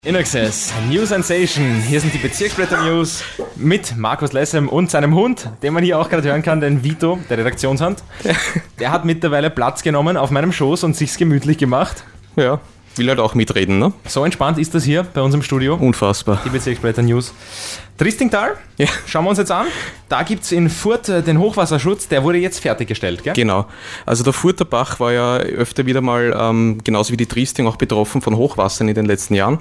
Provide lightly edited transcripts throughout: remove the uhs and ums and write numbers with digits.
InAccess, New Sensation. Hier sind die Bezirksblätter News mit Markus Lessem und seinem Hund, den man hier auch gerade hören kann, den Vito, der Redaktionshand. Der hat mittlerweile Platz genommen auf meinem Schoß und sich's gemütlich gemacht. Ja, will halt auch mitreden, ne? So entspannt ist das hier bei uns im Studio. Unfassbar. Die Bezirksblätter News. Triestingtal, ja. Schauen wir uns jetzt an. Da gibt es in Furth den Hochwasserschutz, der wurde jetzt fertiggestellt, gell? Genau. Also der Further Bach war ja öfter wieder mal, genauso wie die Triesting, auch betroffen von Hochwassern in den letzten Jahren.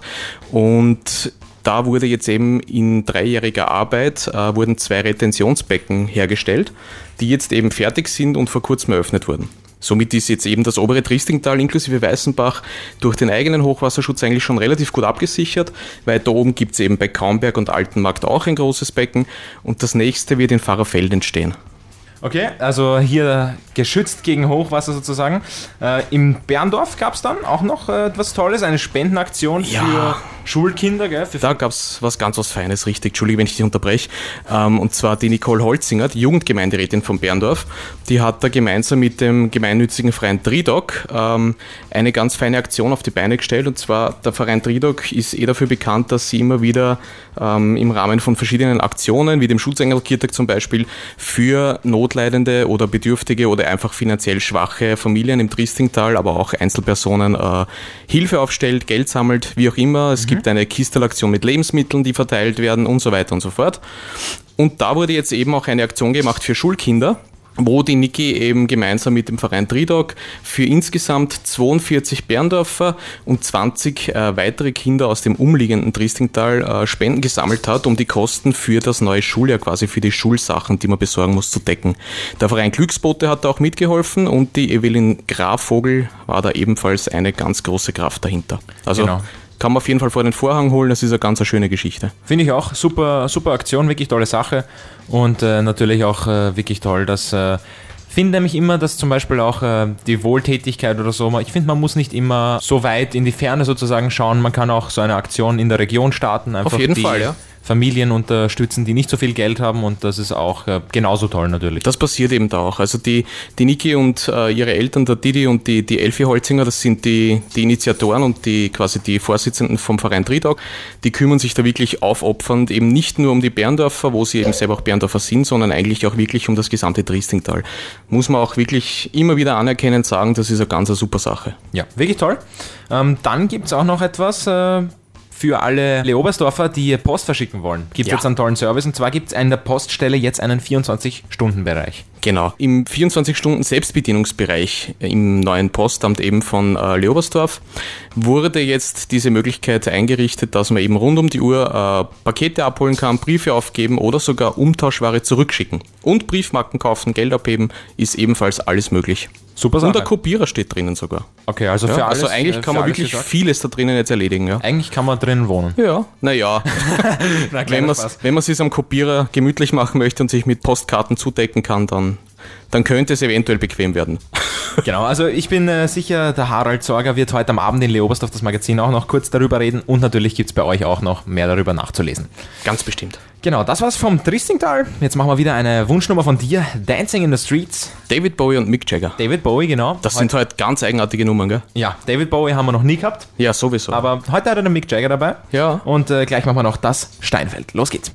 Und da wurde jetzt eben in 3-jähriger Arbeit wurden 2 Retentionsbecken hergestellt, die jetzt eben fertig sind und vor kurzem eröffnet wurden. Somit ist jetzt eben das obere Triestingtal inklusive Weißenbach durch den eigenen Hochwasserschutz eigentlich schon relativ gut abgesichert. Weiter oben gibt es eben bei Kaumberg und Altenmarkt auch ein großes Becken und das nächste wird in Pfarrerfeld entstehen. Okay, also hier geschützt gegen Hochwasser sozusagen. Im Berndorf gab es dann auch noch etwas Tolles, eine Spendenaktion für Schulkinder, gell? Da gab es was Feines, richtig. Entschuldige, wenn ich dich unterbreche. Und zwar die Nicole Holzinger, die Jugendgemeinderätin von Berndorf, die hat da gemeinsam mit dem gemeinnützigen Verein Tridoc eine ganz feine Aktion auf die Beine gestellt. Und zwar, der Verein Tridoc ist dafür bekannt, dass sie immer wieder im Rahmen von verschiedenen Aktionen, wie dem Schutzengelkirtag zum Beispiel, für notleidende oder bedürftige oder einfach finanziell schwache Familien im Triestingtal, aber auch Einzelpersonen Hilfe aufstellt, Geld sammelt, wie auch immer. Es gibt eine Kistelaktion mit Lebensmitteln, die verteilt werden und so weiter und so fort. Und da wurde jetzt eben auch eine Aktion gemacht für Schulkinder, wo die Niki eben gemeinsam mit dem Verein Tridoc für insgesamt 42 Berndorfer und 20 weitere Kinder aus dem umliegenden Triestingtal Spenden gesammelt hat, um die Kosten für das neue Schuljahr, quasi für die Schulsachen, die man besorgen muss, zu decken. Der Verein Glücksbote hat da auch mitgeholfen und die Evelyn Grafvogel war da ebenfalls eine ganz große Kraft dahinter. Also kann man auf jeden Fall vor den Vorhang holen, das ist eine ganz schöne Geschichte. Finde ich auch, super Aktion, wirklich tolle Sache und natürlich auch wirklich toll, dass finde nämlich immer, dass zum Beispiel auch die Wohltätigkeit oder so, ich finde, man muss nicht immer so weit in die Ferne sozusagen schauen, man kann auch so eine Aktion in der Region starten, einfach auf jeden Fall, ja. Familien unterstützen, die nicht so viel Geld haben und das ist auch genauso toll natürlich. Das passiert eben da auch. Also die Niki und ihre Eltern, der Didi und die Elfi Holzinger, das sind die Initiatoren und quasi die Vorsitzenden vom Verein Tridoc, die kümmern sich da wirklich aufopfernd eben nicht nur um die Berndorfer, wo sie eben selber auch Berndorfer sind, sondern eigentlich auch wirklich um das gesamte Triestingtal. Muss man auch wirklich immer wieder anerkennend sagen, das ist eine ganz super Sache. Ja, wirklich toll. Dann gibt es auch noch etwas für alle Leobersdorfer, die Post verschicken wollen. Gibt es jetzt einen tollen Service und zwar gibt es an der Poststelle jetzt einen 24-Stunden-Bereich. Genau, im 24-Stunden-Selbstbedienungsbereich im neuen Postamt eben von Leobersdorf wurde jetzt diese Möglichkeit eingerichtet, dass man eben rund um die Uhr Pakete abholen kann, Briefe aufgeben oder sogar Umtauschware zurückschicken. Und Briefmarken kaufen, Geld abheben, ist ebenfalls alles möglich. Super Sache. Und der Kopierer steht drinnen sogar. Okay, also für alles. Also eigentlich kann man wirklich vieles da drinnen jetzt erledigen. Ja. Eigentlich kann man drinnen wohnen. Ja, naja. Wenn man es sich am Kopierer gemütlich machen möchte und sich mit Postkarten zudecken kann, dann könnte es eventuell bequem werden. Genau, also ich bin sicher, der Harald Sorger wird heute am Abend in Leobersdorf das Magazin auch noch kurz darüber reden und natürlich gibt es bei euch auch noch mehr darüber nachzulesen. Ganz bestimmt. Genau, das war's vom Triestingtal. Jetzt machen wir wieder eine Wunschnummer von dir, Dancing in the Streets. David Bowie und Mick Jagger. David Bowie, genau. Das sind halt ganz eigenartige Nummern, gell? Ja, David Bowie haben wir noch nie gehabt. Ja, sowieso. Aber heute hat er den Mick Jagger dabei. Ja. Und gleich machen wir noch das Steinfeld. Los geht's.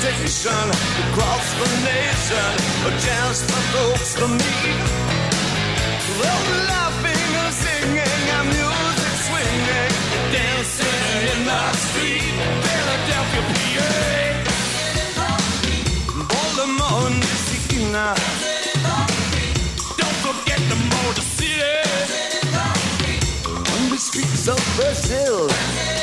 sensation across the nation, just for folks to meet. They're laughing and singing and music swinging, dancing in the street, Philadelphia, PA. Baltimore, Messina. Don't forget the Motor City. On the streets of Brazil.